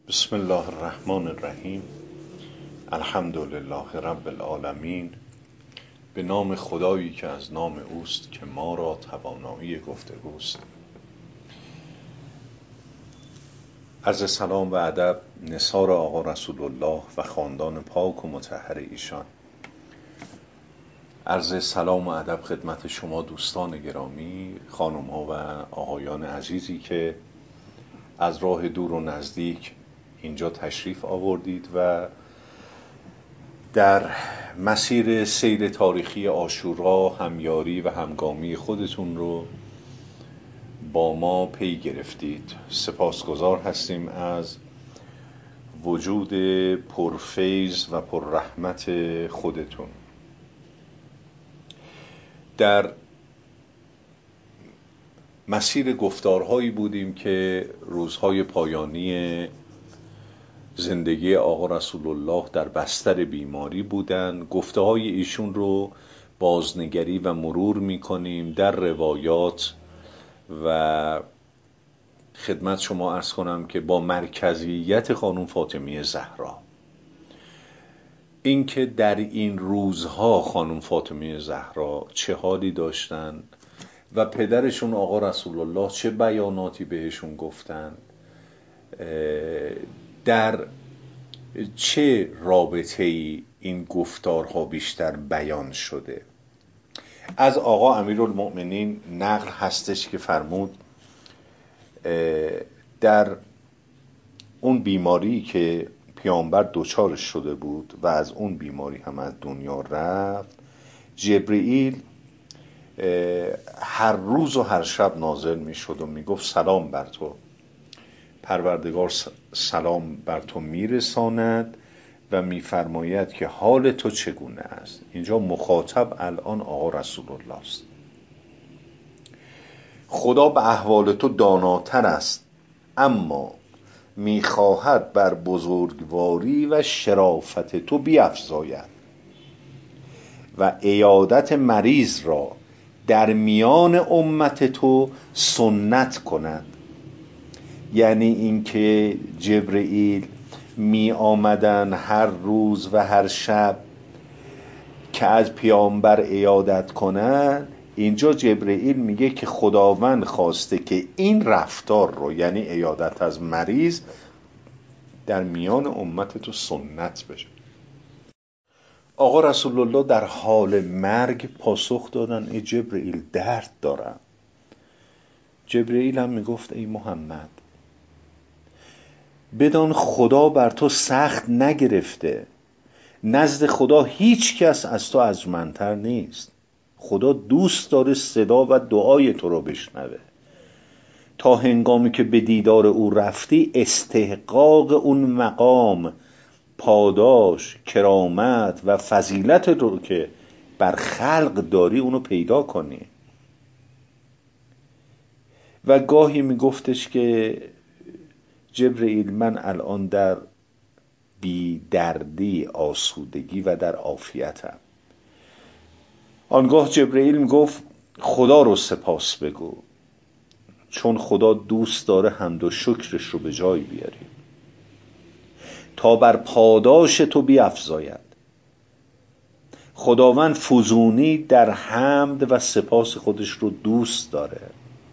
بسم الله الرحمن الرحیم. الحمد لله رب العالمین. به نام خدایی که از نام اوست که ما را توانایی گفتگوست. عرض سلام و ادب نثار آقا رسول الله و خاندان پاک و مطهر ایشان. عرض سلام و ادب خدمت شما دوستان گرامی، خانم ها و آقایان عزیزی که از راه دور و نزدیک اینجا تشریف آوردید و در مسیر سیر تاریخی عاشورا همیاری و همگامی خودتون رو با ما پی گرفتید. سپاسگزار هستیم از وجود پرفیض و پررحمت خودتون. در مسیر گفتارهایی بودیم که روزهای پایانی زندگی آقا رسول الله در بستر بیماری بودن. گفته های ایشون رو بازنگری و مرور میکنیم در روایات و خدمت شما عرض کنم که با مرکزیت خانم فاطمه زهرا، اینکه در این روزها خانم فاطمه زهرا چه حالی داشتن و پدرشون آقا رسول الله چه بیاناتی بهشون گفتن، در چه رابطه‌ای این گفتارها بیشتر بیان شده. از آقا امیرالمؤمنین نقل هستش که فرمود در اون بیماری که پیامبر دچارش شده بود و از اون بیماری هم از دنیا رفت، جبرئیل هر روز و هر شب نازل می شد و می گفت سلام بر تو، پروردگار سلام بر تو می رساند و می فرماید که حال تو چگونه است. اینجا مخاطب الان آقا رسول الله است. خدا به احوال تو داناتر است، اما می خواهد بر بزرگواری و شرافت تو بیفزاید و عیادت مریض را در میان امت تو سنت کند. یعنی اینکه جبرئیل می آمدن هر روز و هر شب که از پیامبر عیادت کنن. اینجا جبرئیل میگه که خداوند خواسته که این رفتار رو، یعنی عیادت از مریض، در میان امت تو سنت بشه. آقا رسول الله در حال مرگ پاسخ دادن ای جبرئیل درد دارم. جبرئیل هم میگفت ای محمد بدان خدا بر تو سخت نگرفته، نزد خدا هیچ کس از تو ارجمندتر نیست. خدا دوست داره صدا و دعای تو رو بشنوه. تا هنگامی که به دیدار او رفتی استحقاق اون مقام، پاداش، کرامت و فضیلت رو که بر خلق داری اونو پیدا کنی. و گاهی میگفتش که جبرئیل من الان در بی دردی، آسودگی و در عافیتم. آنگاه جبرئیل میگفت خدا رو سپاس بگو، چون خدا دوست داره حمد و شکرش رو به جای بیاری تا بر پاداش تو بیفزاید. خداوند فزونی در حمد و سپاس خودش رو دوست داره.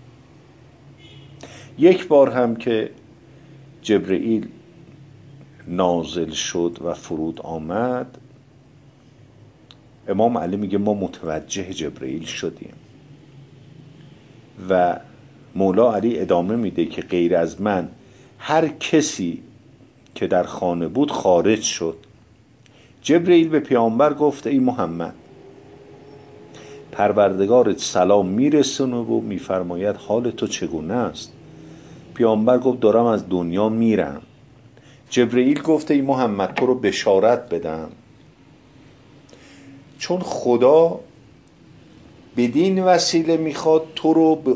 یک بار هم که جبرئیل نازل شد و فرود آمد، امام علی میگه ما متوجه جبرئیل شدیم و مولا علی ادامه میده که غیر از من هر کسی که در خانه بود خارج شد. جبرئیل به پیامبر گفت ای محمد پروردگارت سلام میرسونه و میفرماید حال تو چگونه است. پیامبر گفت دارم از دنیا میرم. جبرئیل گفت ای محمد تو رو بشارت بدم، چون خدا بدین وسیله میخواد تو رو به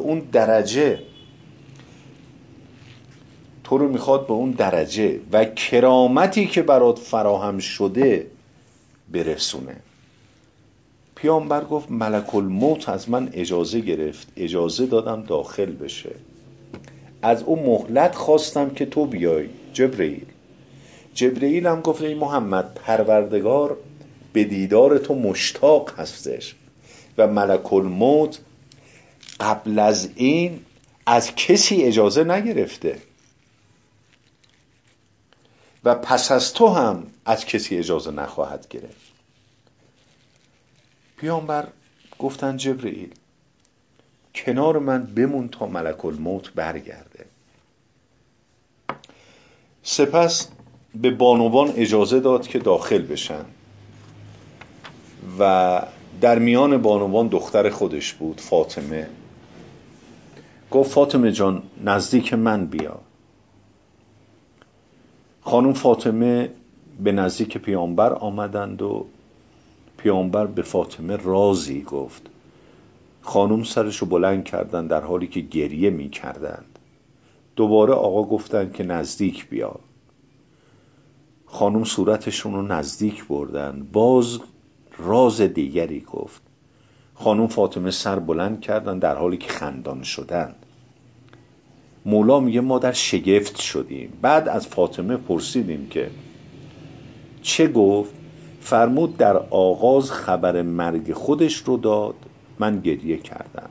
اون درجه و کرامتی که برات فراهم شده برسونه. پیامبر گفت ملک الموت از من اجازه گرفت، اجازه دادم داخل بشه، از اون مهلت خواستم که تو بیای جبرئیل. جبرئیل هم گفت ای محمد، پروردگار به دیدار تو مشتاق هستش و ملک الموت قبل از این از کسی اجازه نگرفته و پس از تو هم از کسی اجازه نخواهد گرفت. پیامبر گفتن جبرئیل کنار من بمون تا ملک الموت برگرده. سپس به بانوان اجازه داد که داخل بشن و در میان بانوان دختر خودش بود، فاطمه. گفت فاطمه جان نزدیک من بیا. خانم فاطمه به نزدیک پیامبر آمدند و پیامبر به فاطمه رازی گفت. خانم سرشو بلند کردند در حالی که گریه می کردند. دوباره آقا گفتند که نزدیک بیا. خانم صورتشون رو نزدیک بردن، باز راز دیگری گفت. خانم فاطمه سر بلند کردن در حالی که خندان شدند. مولا میگه ما در شگفت شدیم. بعد از فاطمه پرسیدیم که چه گفت؟ فرمود در آغاز خبر مرگ خودش رو داد، من گریه کردم.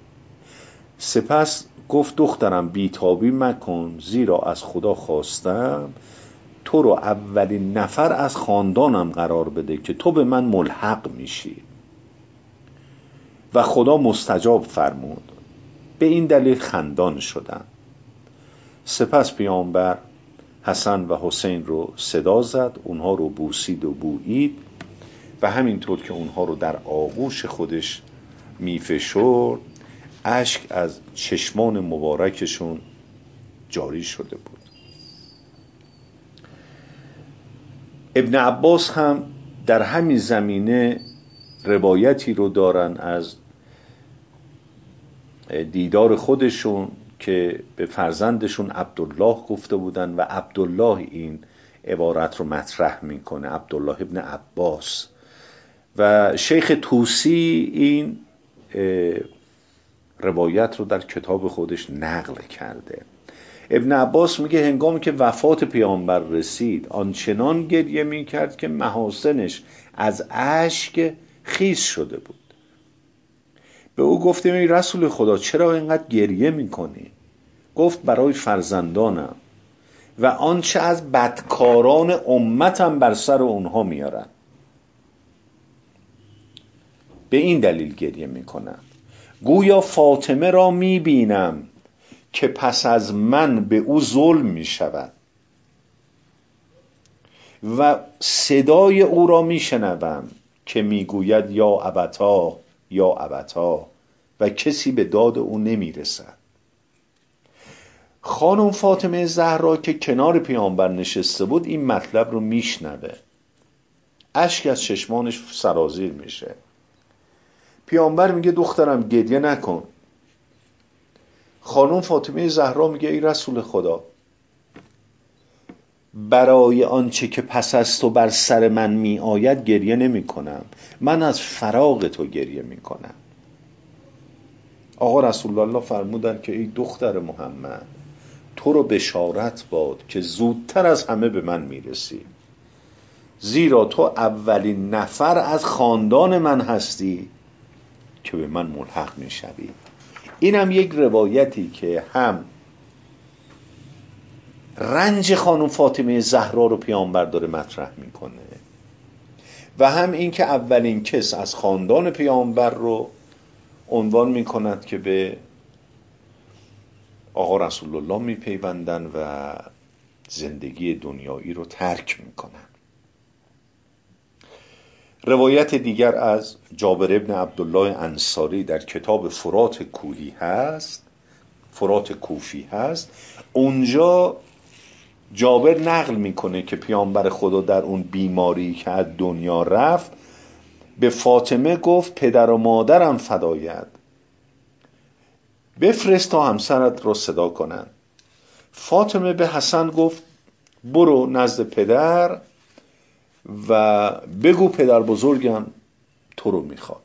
سپس گفت دخترم بیتابی مکن، زیرا از خدا خواستم تو رو اولین نفر از خاندانم قرار بده که تو به من ملحق میشی و خدا مستجاب فرمود. به این دلیل خندان شدم. سپس پیامبر حسن و حسین رو صدا زد، اونها رو بوسید و بویید و همینطور که اونها رو در آغوش خودش میفشرد اشک از چشمان مبارکشون جاری شده بود. ابن عباس هم در همین زمینه روایتی رو دارن از دیدار خودشون که به فرزندشون عبدالله گفته بودن و عبدالله این عبارت رو مطرح میکنه، عبدالله ابن عباس. و شیخ طوسی این روایت رو در کتاب خودش نقل کرده. ابن عباس میگه هنگامی که وفات پیامبر رسید آنچنان گریه میکرد که محاسنش از اشک خیس شده بود. به او گفتیم ای رسول خدا چرا اینقدر گریه میکنی؟ گفت برای فرزندانم و آنچه از بدکاران امتم بر سر اونها میارن، به این دلیل گریه میکنم. گویا فاطمه را میبینم که پس از من به او ظلم میشود و صدای او را میشنوم که میگوید یا ابتا یا ابتا و کسی به داد او نمیرسد. خانم فاطمه زهرا که کنار پیامبر نشسته بود این مطلب رو میشنوه، اشک از چشمانش سرازیر میشه. پیامبر میگه دخترم گریه نکن. خانم فاطمه زهرا میگه ای رسول خدا برای آنچه که پس از تو بر سر من می آید گریه نمی کنم، من از فراق تو گریه می کنم. آقا رسول الله فرمودن که ای دختر محمد تو رو بشارت باد که زودتر از همه به من می رسی، زیرا تو اولین نفر از خاندان من هستی که به من ملحق می شوی. اینم یک روایتی که هم رنج خانم فاطمه زهرا رو پیامبر داره مطرح میکنه و هم این که اولین کس از خاندان پیامبر رو عنوان میکند که به آقا رسول الله میپیوندن و زندگی دنیایی رو ترک میکنن. روایت دیگر از جابر ابن عبدالله انصاری در کتاب فرات کوفی هست. اونجا جابر نقل میکنه که پیامبر خدا در اون بیماری که از دنیا رفت به فاطمه گفت پدر و مادرم فدایت، بفرست تا همسرت رو صدا کنن. فاطمه به حسن گفت برو نزد پدر و بگو پدر بزرگم تو رو میخواد.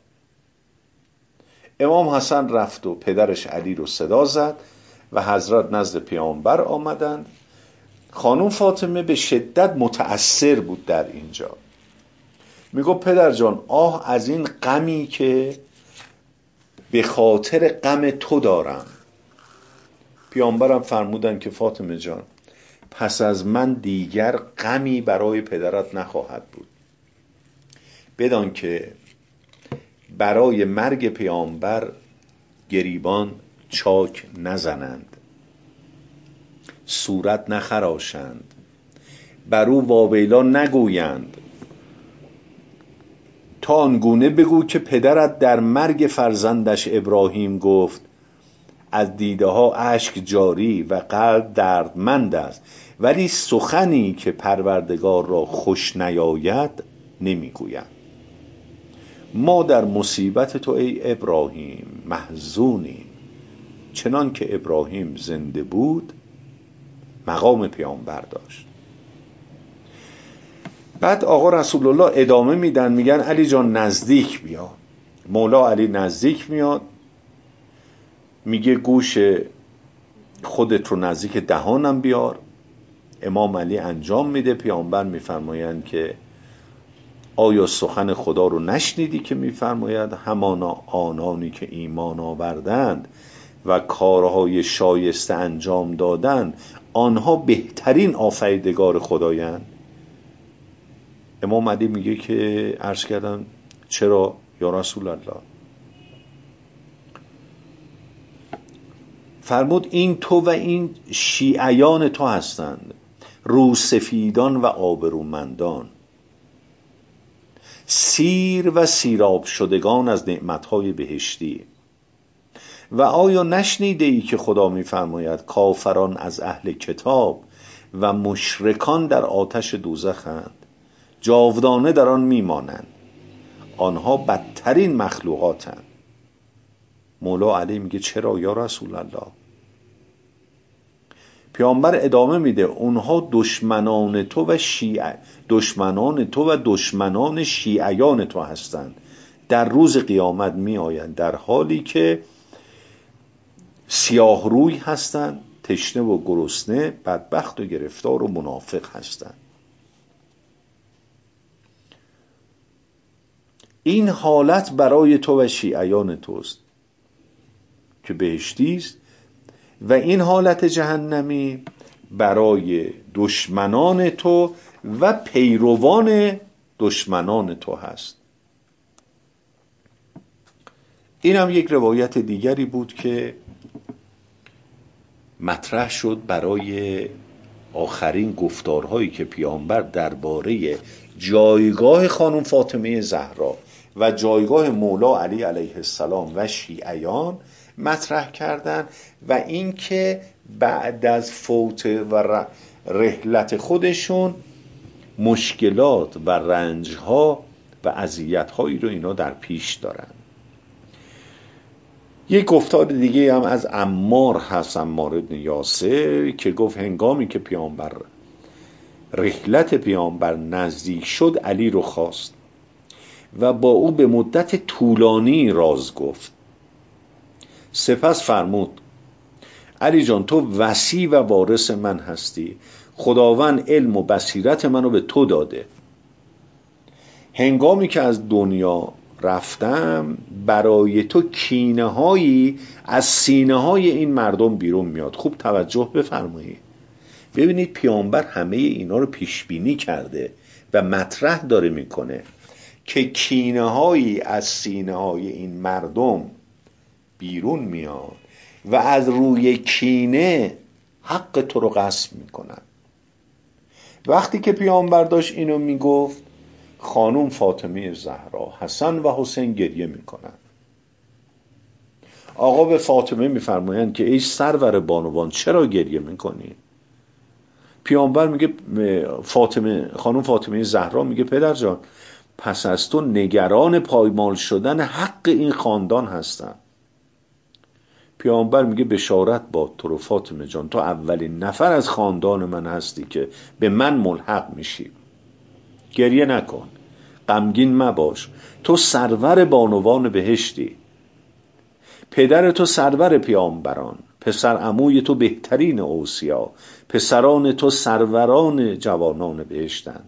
امام حسن رفت و پدرش علی رو صدا زد و حضرت نزد پیامبر آمدند. خانم فاطمه به شدت متأثر بود در اینجا. میگو پدر جان آه از این غمی که به خاطر غم تو دارم. پیامبرم فرمودن که فاطمه جان پس از من دیگر غمی برای پدرت نخواهد بود. بدان که برای مرگ پیامبر گریبان چاک نزنند، صورت نخراشند، بر او واویلا نگویند، تا آنگونه بگو که پدرت در مرگ فرزندش ابراهیم گفت از دیده ها اشک جاری و قلب دردمند است، ولی سخنی که پروردگار را خوش نیاید نمیگوید. ما در مصیبت تو ای ابراهیم محزونیم. چنان که ابراهیم زنده بود مقام پیامبر داشت. بعد آقا رسول الله ادامه میدن، میگن علی جان نزدیک بیا. مولا علی نزدیک میاد، میگه گوش خودت رو نزدیک دهانم بیار. امام علی انجام میده. پیامبر میفرمایند که آیا سخن خدا رو نشنیدی که میفرماید همانا آنانی که ایمان آوردند و کارهای شایسته انجام دادند آنها بهترین آفریدگار خدایند. امام علی میگه که عرض کردم چرا یا رسول الله؟ فرمود این تو و این شیعیان تو هستند، روسفیدان و آبرومندان، سیر و سیراب شدگان از نعمتهای بهشتی. و آیا نشنیده ای که خدا میفرماید کافران از اهل کتاب و مشرکان در آتش دوزخند، جاودانه در آن میمانند، آنها بدترین مخلوقاتند. مولا علی میگه چرا یا رسول الله؟ پیامبر ادامه میده اونها دشمنان تو و دشمنان شیعیان تو هستند. در روز قیامت می آیند در حالی که سیاه روی هستند، تشنه و گرسنه، بدبخت و گرفتار و منافق هستند. این حالت برای تو و شیعیان توست که بهشتی است و این حالت جهنمی برای دشمنان تو و پیروان دشمنان تو هست. این هم یک روایت دیگری بود که مطرح شد برای آخرین گفتارهایی که پیامبر درباره جایگاه خانم فاطمه زهرا و جایگاه مولا علی علیه السلام و شیعیان مطرح کردند و اینکه بعد از فوت و رحلت خودشون مشکلات و رنجها و اذیت‌هایی رو اینا در پیش دارن. یک گفتار دیگه هم از عمار هست، عمار بن یاسر، که گفت هنگامی که رحلت پیامبر نزدیک شد علی رو خواست و با او به مدت طولانی راز گفت. سپس فرمود علی جان تو وصی و وارث من هستی، خداوند علم و بصیرت منو به تو داده. هنگامی که از دنیا رفتم برای تو کینه هایی از سینه های این مردم بیرون میاد. خوب توجه بفرمایید. ببینید پیامبر همه اینا رو پیش بینی کرده و مطرح داره میکنه که کینه هایی از سینه های این مردم بیرون میاد و از روی کینه حق تو رو غصب میکنن. وقتی که پیامبر داشت اینو میگفت خانم فاطمه زهرا، حسن و حسین گریه میکنن. آقا به فاطمه میفرمایند که ای سرور بانوان چرا گریه میکنی؟ پیامبر میگه خانم فاطمه زهرا میگه پدر جان پس از تو نگران پایمال شدن حق این خاندان هستم. پیامبر میگه بشارت باد تو رو فاطمه جان، تو اولین نفر از خاندان من هستی که به من ملحق میشی. گریه نکن، غمگین مباش، تو سرور بانوان بهشتی، پدر تو سرور پیامبران، پسر عموی تو بهترین اوصیا، پسران تو سروران جوانان بهشتند.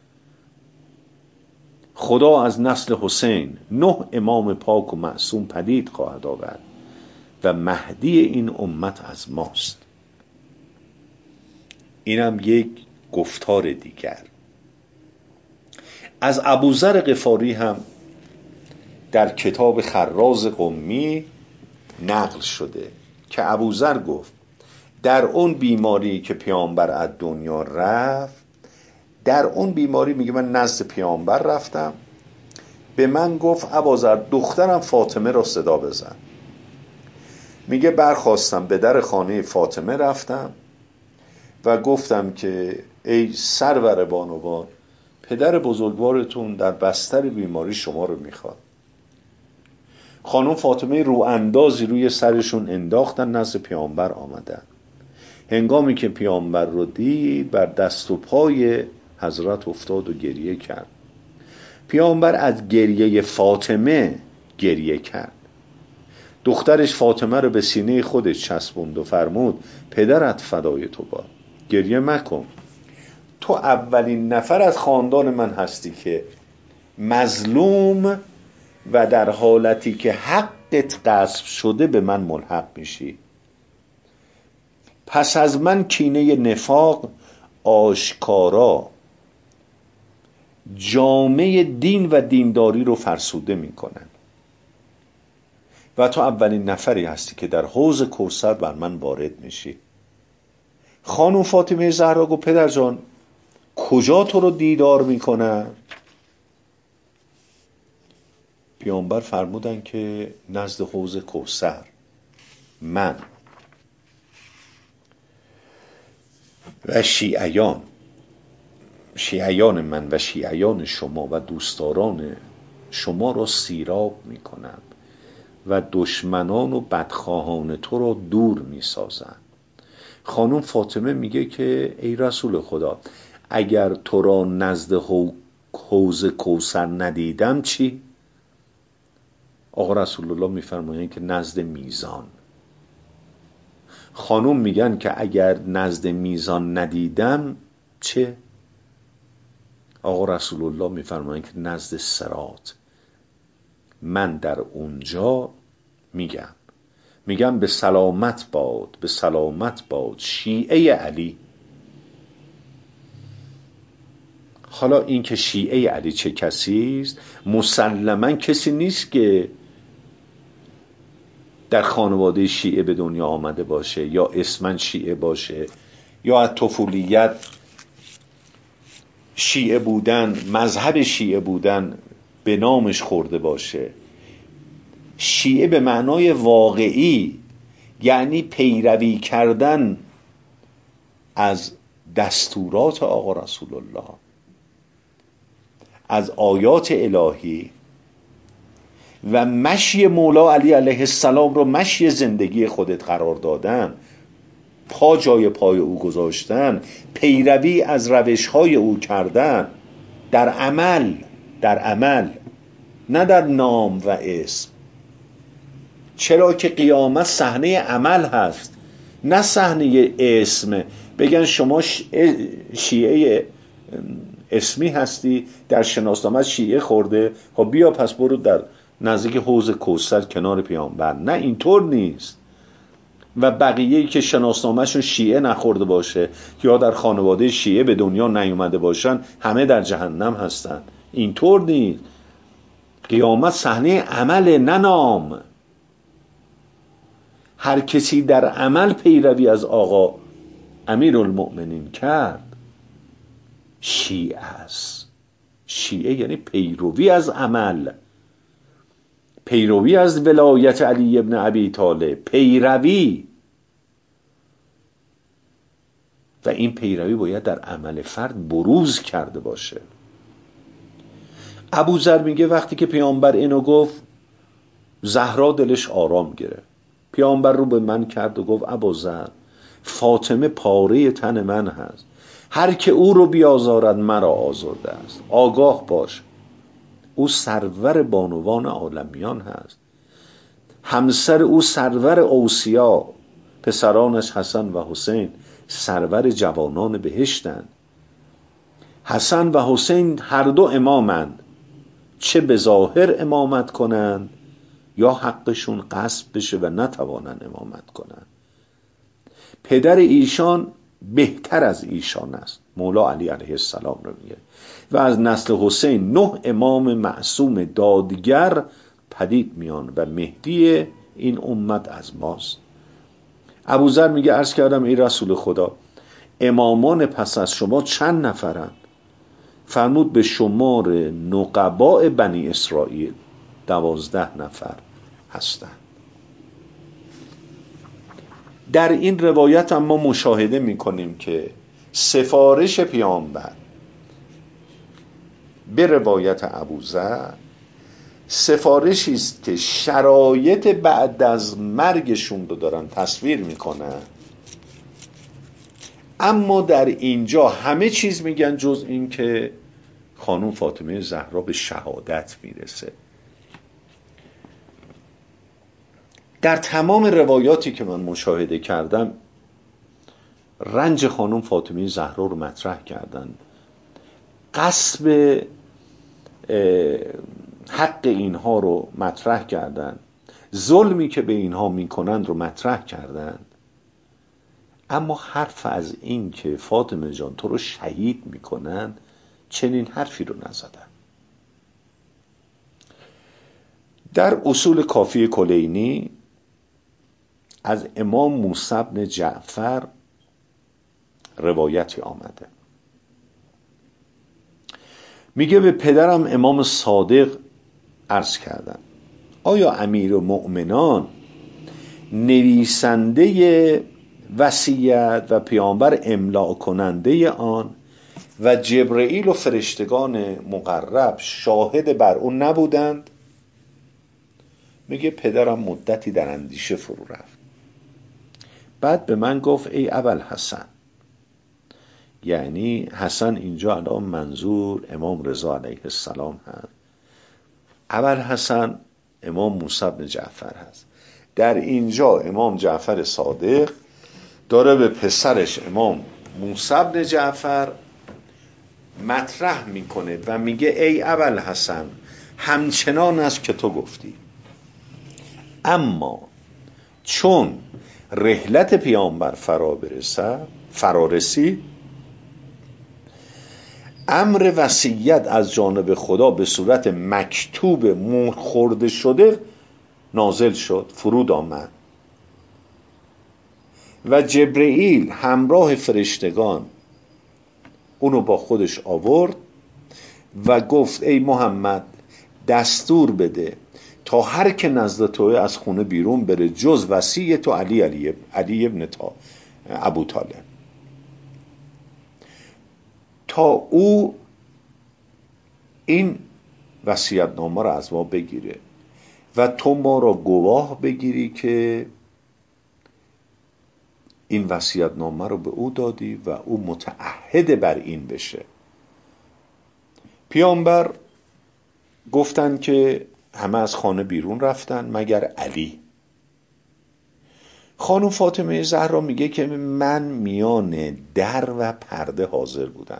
خدا از نسل حسین 9 امام پاک و معصوم پدید خواهد آورد و مهدی این امت از ماست. اینم یک گفتار دیگر. از ابوذر غفاری هم در کتاب خراز قمی نقل شده که ابوذر گفت در اون بیماری که پیامبر از دنیا رفت، در اون بیماری میگه من نزد پیامبر رفتم، به من گفت ابوذر دخترم فاطمه را صدا بزن. میگه برخواستم به در خانه فاطمه رفتم و گفتم که ای سرور بانوان، پدر بزرگوارتون در بستر بیماری شما رو میخواد. خانم فاطمه رو اندازی روی سرشون انداختن، نزد پیامبر آمدن. هنگامی که پیامبر رو دید بر دست و پای حضرت افتاد و گریه کرد. پیامبر از گریه فاطمه گریه کرد. دخترش فاطمه رو به سینه خودش چسبوند و فرمود پدرت فدای تو باد، گریه مکن. تو اولین نفر از خاندان من هستی که مظلوم و در حالتی که حقت غصب شده به من ملحق میشی. پس از من کینه نفاق آشکارا جامعه دین و دینداری رو فرسوده میکنن و تو اولین نفری هستی که در حوض کوثر بر من وارد میشی. خانم فاطمه زهرا گفت پدر جان کجا تو رو دیدار میکنن؟ پیامبر فرمودن که نزد حوض کوثر. من و شیعیان من و شیعیان شما و دوستداران شما را سیراب میکنم و دشمنان و بدخواهان تو را دور میسازم. خانم فاطمه میگه که ای رسول خدا اگر تو را نزد حوض کوثر ندیدم چی؟ آقا رسول الله میفرمایند که نزد میزان. خانم میگن که اگر نزد میزان ندیدم چه؟ آقا رسول الله میفرمایند که نزد صراط. من در اونجا میگم به سلامت باد، به سلامت باد شیعه علی. حالا این که شیعه علی چه کسی است؟ مسلماً کسی نیست که در خانواده شیعه به دنیا آمده باشه یا اسمن شیعه باشه یا از طفولیت شیعه بودن، مذهب شیعه بودن به نامش خورده باشه. شیعه به معنای واقعی یعنی پیروی کردن از دستورات آقا رسول الله، از آیات الهی و مشی مولا علی علیه السلام رو مشی زندگی خودت قرار دادن، پا جای پای او گذاشتن، پیروی از روشهای او کردن در عمل نه در نام و اسم. چرا که قیامت صحنه عمل هست نه صحنه اسم. بگن شما شیعه اسمی هستی، در شناسنامه شیعه خورده، خب بیا پس برو در نزدیک حوض کوثر کنار پیامبر. نه اینطور نیست. و بقیه‌ای که شناسنامه‌شون شیعه نخورده باشه یا در خانواده شیعه به دنیا نیومده باشن همه در جهنم هستن. اینطور نیست. قیامت صحنه عمل نه نام. هر کسی در عمل پیروی از آقا امیرالمؤمنین کرد شیعه است. شیعه یعنی پیروی از عمل، پیروی از ولایت علی ابن ابی طالب، پیروی. و این پیروی باید در عمل فرد بروز کرده باشه. ابوذر میگه وقتی که پیامبر اینو گفت زهرا دلش آرام گرفت. پیامبر رو به من کرد و گفت ابوذر فاطمه پاره تن من هست، هر که او رو بیازارد مرا آزرده است. آگاه باش او سرور بانوان عالمیان هست، همسر او سرور اوصیا پسرانش حسن و حسین سرور جوانان بهشتند. حسن و حسین هر دو امامند، چه به ظاهر امامت کنند یا حقشون غصب بشه و نتوانند امامت کنند. پدر ایشان بهتر از ایشان است، مولا علی علیه السلام رو میگه، و از نسل حسین 9 امام معصوم دادگر پدید میان و مهدی این امت از ماست. ابوذر میگه عرض کردم ای رسول خدا، امامان پس از شما چند نفرند؟ فرمود به شمار نقباء بنی اسرائیل 12 نفر هستند. در این روایت هم ما مشاهده میکنیم که سفارش پیامبر به روایت ابوذر سفارشی است که شرایط بعد از مرگشون رو دارن تصویر میکنن، اما در اینجا همه چیز میگن جز این که خانم فاطمه زهرا به شهادت میرسه. در تمام روایاتی که من مشاهده کردم رنج خانم فاطمه زهرا رو مطرح کردن، غصب حق اینها رو مطرح کردن، ظلمی که به اینها میکنند رو مطرح کردند، اما حرف از این که فاطمه جان تو رو شهید میکنن چنین حرفی رو نزدن. در اصول کافی کلینی از امام موسی بن جعفر روایتی آمده، میگه به پدرم امام صادق عرض کردم آیا امیرالمؤمنان نویسنده وصیت و پیامبر املاء کننده آن و جبرئیل و فرشتگان مقرب شاهد بر اون نبودند؟ میگه پدرم مدتی در اندیشه فرو رفت، بعد به من گفت ای ابوالحسن، یعنی حسن اینجا الان منظور امام رضا علیه السلام هست، ابوالحسن امام موسی بن جعفر هست. در اینجا امام جعفر صادق داره به پسرش امام موسی بن جعفر مطرح میکنه و میگه ای ابوالحسن همچنان است که تو گفتی، اما چون رحلت پیامبر فرا رسید امر وصیت از جانب خدا به صورت مکتوب مهر خورده شده نازل شد، فرود آمد و جبرئیل همراه فرشتگان اونو با خودش آورد و گفت ای محمد دستور بده تا هر که نزد توی از خونه بیرون بره جز وصی تو علی ابن ابو طالب، تا او این وصیت‌نامه را از ما بگیره و تو ما را گواه بگیری که این وصیت‌نامه رو به او دادی و او متعهد بر این بشه. پیامبر گفتن که همه از خانه بیرون رفتن مگر علی. خانم فاطمه زهرا میگه که من میان در و پرده حاضر بودم.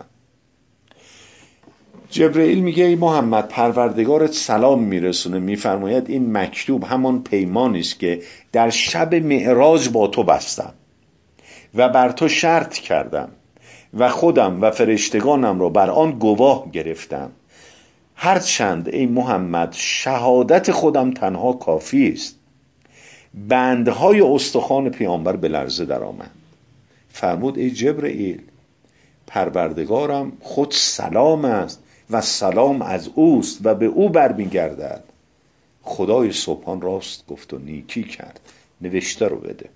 جبرئیل میگه ای محمد پروردگارت سلام میرسونه، میفرماید این مکتوب همان پیمانی است که در شب معراج با تو بستم و بر تو شرط کردم و خودم و فرشتگانم را بر آن گواه گرفتم، هرچند ای محمد شهادت خودم تنها کافی است. بندهای استخوان پیامبر به لرزه در آمد. فرمود ای جبرئیل پروردگارم خود سلام است و سلام از اوست و به او برمیگردد. خدای سبحان راست گفت و نیکی کرد، نوشته رو بده.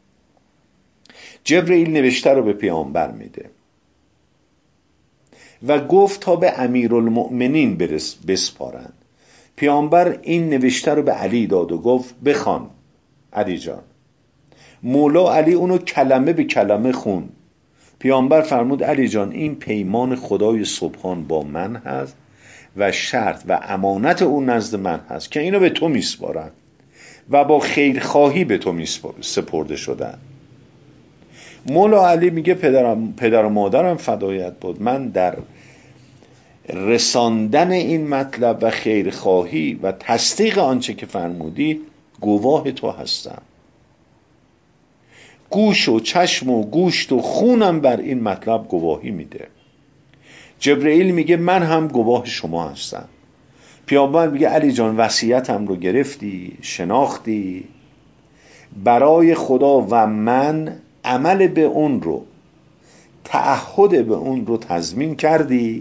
جبرئیل نوشته رو به پیامبر میده و گفت تا به امیرالمؤمنین بسپارند. پیامبر این نوشته رو به علی داد و گفت بخوان علی جان. مولا علی اونو کلمه به کلمه خون. پیامبر فرمود علی جان این پیمان خدای سبحان با من هست و شرط و امانت اون نزد من هست که اینو به تو میسپارن و با خیرخواهی به تو سپرده شدن. مولا علی میگه پدر و مادرم فدایت بود، من در رساندن این مطلب و خیرخواهی و تصدیق آنچه که فرمودی گواه تو هستم. گوش و چشم و گوشت و خونم بر این مطلب گواهی میده. جبرئیل میگه من هم گواه شما هستم. پیامبر میگه علی جان وصیتم رو گرفتی، شناختی، برای خدا و من عمل به اون رو، تعهد به اون رو تضمین کردی.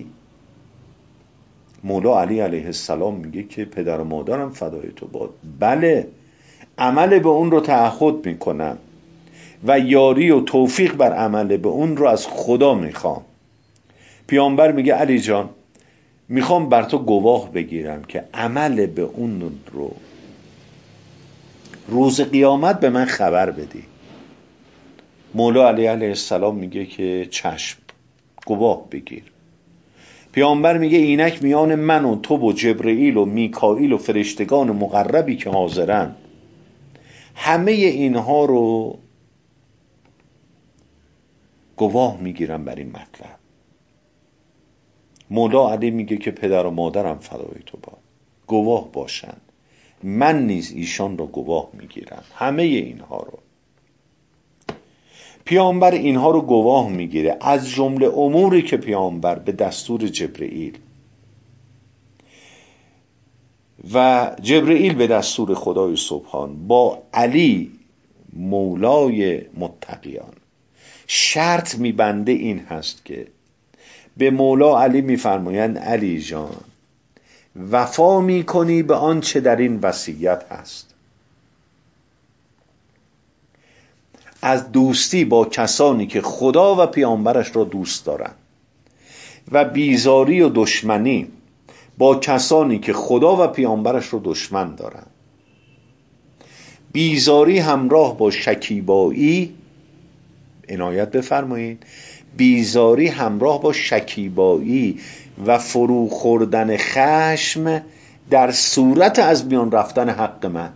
مولا علی علیه السلام میگه که پدر و مادرم فدای تو باد، بله عمل به اون رو تعهد میکنم و یاری و توفیق بر عمل به اون رو از خدا میخوام. پیامبر میگه علی جان میخوام بر تو گواه بگیرم که عمل به اون رو روز قیامت به من خبر بدی. مولا علی علیه السلام میگه که چشم، گواه بگیر. پیامبر میگه اینک میان من و تو و جبرئیل و میکائیل و فرشتگان مقربی که حاضرن، همه اینها رو گواه میگیرم بر این مطلب. مولا علی میگه که پدر و مادرم فدای تو باد، گواه باشند، من نیز ایشان رو گواه میگیرم، همه اینها رو. پیامبر اینها رو گواه میگیره، از جمله اموری که پیامبر به دستور جبرئیل و جبرئیل به دستور خدای سبحان با علی مولای متقیان شرط میبنده این هست که به مولا علی میفرمایند علی جان وفا میکنی به آنچه در این وصیت هست، از دوستی با کسانی که خدا و پیامبرش را دوست دارند و بیزاری و دشمنی با کسانی که خدا و پیامبرش را دشمن دارند. بیزاری همراه با شکیبایی، عنایت بفرمایید، بیزاری همراه با شکیبایی و فرو خوردن خشم در صورت از میان رفتن حق من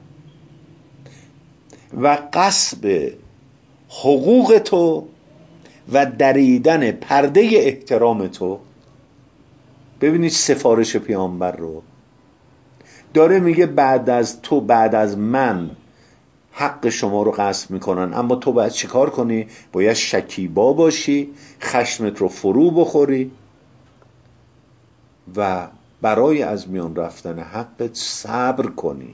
و غصب حقوق تو و دریدن پرده احترام تو. ببینید سفارش پیامبر رو داره میگه بعد از تو، بعد از من حق شما رو غصب میکنن، اما تو باید چیکار کنی؟ باید شکیبا باشی، خشمت رو فرو بخوری و برای از میان رفتن حقت صبر کنی.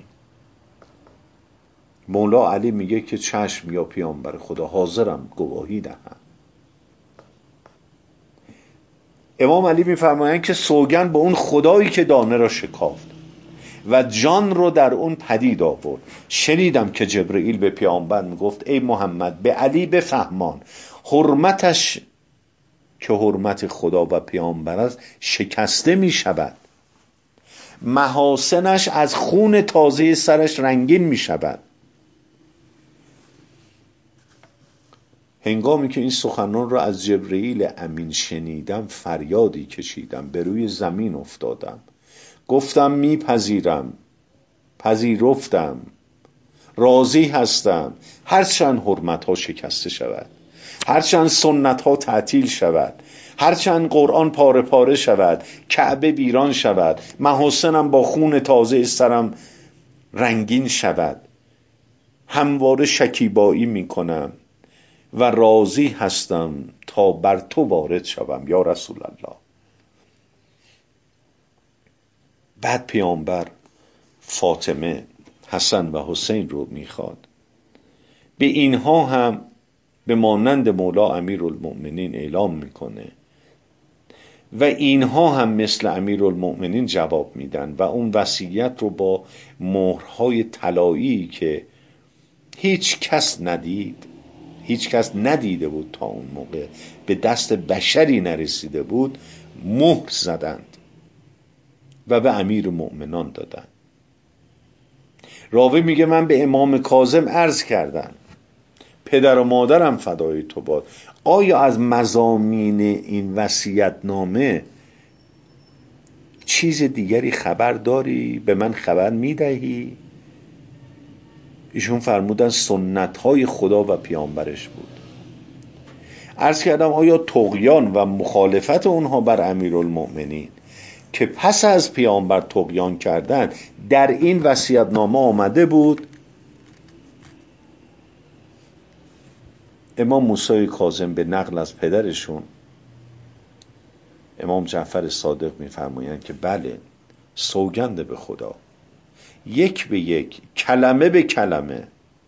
مولا علی میگه که چشم یا پیامبر خدا، حاضرم گواهی دهم. امام علی میفرمایند که سوگند به اون خدایی که دانه را شکافت و جان رو در اون پدید آورد. شنیدم که جبرئیل به پیامبر میگفت ای محمد به علی بفهمان حرمتش که حرمت خدا و پیامبر است شکسته می شود، محاسنش از خون تازه سرش رنگین می شود. هنگامی که این سخنان را از جبرئیل امین شنیدم فریادی کشیدم، به روی زمین افتادم، گفتم میپذیرم، پذیرفتم، راضی هستم، هرچند حرمت ها شکسته شود، هرچند سنت ها تعطیل شود، هرچند قرآن پاره پاره شود، کعبه ویران شود، محاسنم با خون تازه سرم رنگین شود، همواره شکیبایی میکنم و راضی هستم تا بر تو وارد شوم یا رسول الله. بعد پیامبر فاطمه، حسن و حسین رو میخواد. به اینها هم به مانند مولا امیرالمؤمنین اعلام میکنه و اینها هم مثل امیرالمؤمنین جواب میدن و اون وصیت رو با مهرهای طلایی که هیچ کس ندیده بود تا اون موقع، به دست بشری نرسیده بود، مهر زدند و به امیر مؤمنان دادن. راوی میگه من به امام کاظم عرض کردم پدر و مادرم فدای تو باد، آیا از مضامین این وصیت‌نامه چیز دیگری خبر داری؟ به من خبر میدهی؟ ایشون فرمودن سنت‌های خدا و پیامبرش بود. عرض کردم آیا طغیان و مخالفت اونها بر امیرالمؤمنین که پس از پیامبر طغیان کردن در این وصیت‌نامه آمده بود؟ امام موسی کاظم به نقل از پدرشون امام جعفر صادق می‌فرمایند که بله، سوگند به خدا، یک به یک، کلمه به کلمه.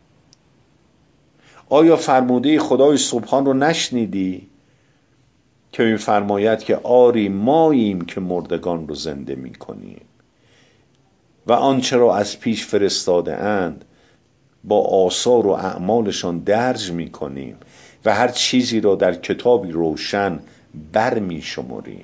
آیا فرموده خدای سبحان رو نشنیدی که می‌فرماید که آری ماییم که مردگان رو زنده می‌کنیم و آنچه را از پیش فرستاده اند با آثار و اعمالشان درج می‌کنیم و هر چیزی را در کتابی روشن بر می‌شمریم.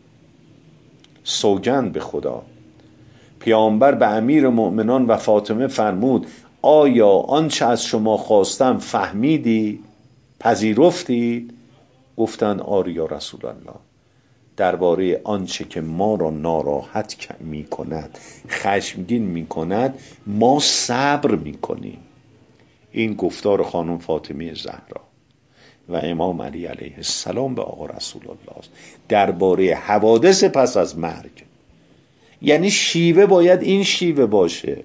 سوگند به خدا. پیامبر به امیر مؤمنان و فاطمه فرمود آیا آنچه از شما خواستم فهمیدی؟ پذیرفتید؟ گفتند آری یا رسول الله. درباره آنچه که ما را ناراحت می کند، خشمگین می کند، ما صبر می کنیم. این گفتار خانم فاطمه زهرا و امام علی علیه السلام به آقا رسول الله است درباره حوادث پس از مرگ. یعنی شیوه باید این شیوه باشه.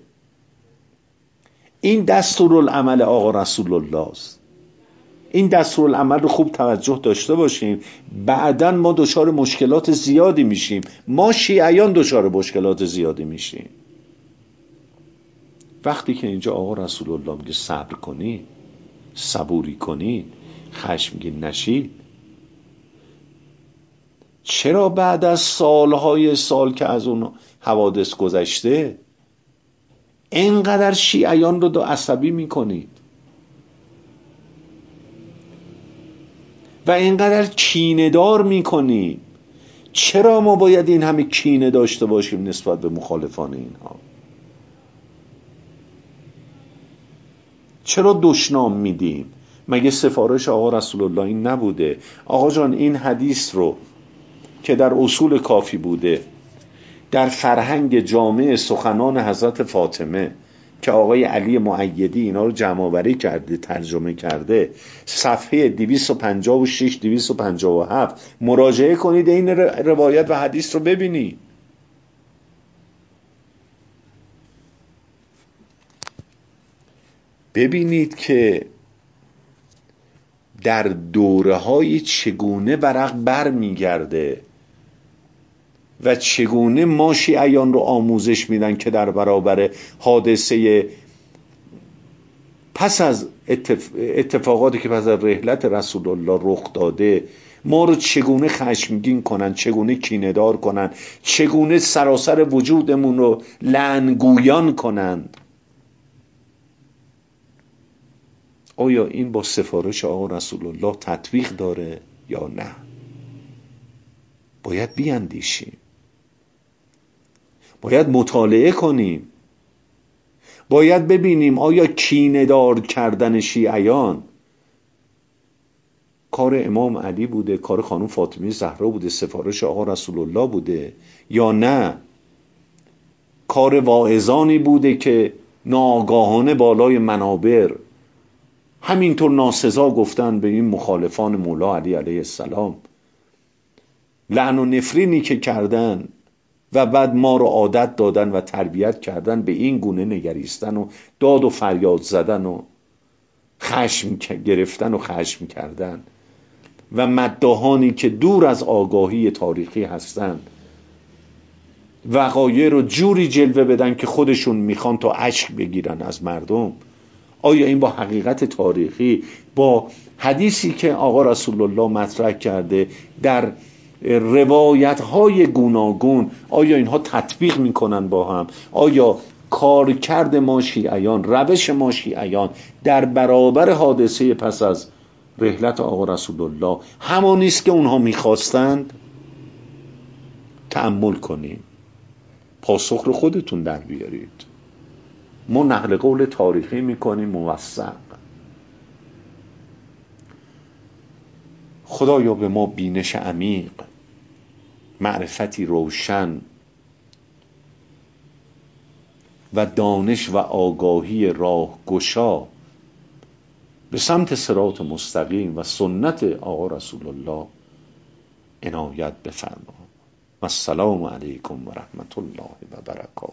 این دستورالعمل آقا رسول الله است. این دستورالعمل رو خوب توجه داشته باشیم. بعداً ما دچار مشکلات زیادی میشیم. ما شیعیان دچار مشکلات زیادی میشیم. وقتی که اینجا آقا رسول الله میگه صبر کنید، صبوری کنید، خشمگین نشید، چرا بعد از سالهای سال که از اون حوادث گذشته اینقدر شیعیان رو عصبی میکنید و اینقدر کینه‌دار میکنید؟ چرا ما باید این همه کینه داشته باشیم نسبت به مخالفان اینها؟ چرا دشنام میدیم؟ مگه سفارش آقا رسول الله این نبوده؟ آقا جان این حدیث رو که در اصول کافی بوده، در فرهنگ جامع سخنان حضرت فاطمه که آقای علی مؤیدی اینا رو جمع آوری کرده، ترجمه کرده، صفحه 256 257 مراجعه کنید، این روایت و حدیث رو ببینید. ببینید که در دوره‌های چگونه ورق بر میگرده و چگونه ما شیعیان رو آموزش میدن که در برابر حادثه پس از اتفاقاتی که پس از رحلت رسول الله رخ داده ما رو چگونه خشمگین کنن، چگونه کینه‌دار کنن، چگونه سراسر وجودمون رو لعنگویان کنن. آیا این با سفارش آقا رسول الله تطبیق داره یا نه؟ باید بیاندیشیم، باید مطالعه کنیم، باید ببینیم آیا کینه‌دار کردن شیعیان کار امام علی بوده، کار خانم فاطمه زهرا بوده، سفارش آقا رسول الله بوده یا نه کار واعظانی بوده که ناآگاهانه بالای منابر همینطور ناسزا گفتن به این مخالفان مولا علی علیه السلام، لعن و نفرینی که کردن و بعد ما رو عادت دادن و تربیت کردن به این گونه نگریستن و داد و فریاد زدن و خشم گرفتن و خشم کردن و مداحانی که دور از آگاهی تاریخی هستن وقایع رو جوری جلوه بدن که خودشون میخوان تا اشک بگیرن از مردم. آیا این با حقیقت تاریخی، با حدیثی که آقا رسول الله مطرح کرده در روایت‌های گوناگون، آیا اینها تطبیق میکنن با هم؟ آیا کارکرد ما شیعیان، روش ما شیعیان در برابر حادثه پس از رحلت آقا رسول الله همانی است که اونها میخواستند؟ تأمل کنیم، پاسخ رو خودتون در بیارید. ما نقل قول تاریخی میکنیم موثق. خدایا به ما بینش عمیق، معرفتی روشن و دانش و آگاهی راهگشا به سمت صراط مستقیم و سنت آقا رسول الله عنایت بفرما. و السلام علیکم و رحمت الله و برکاته.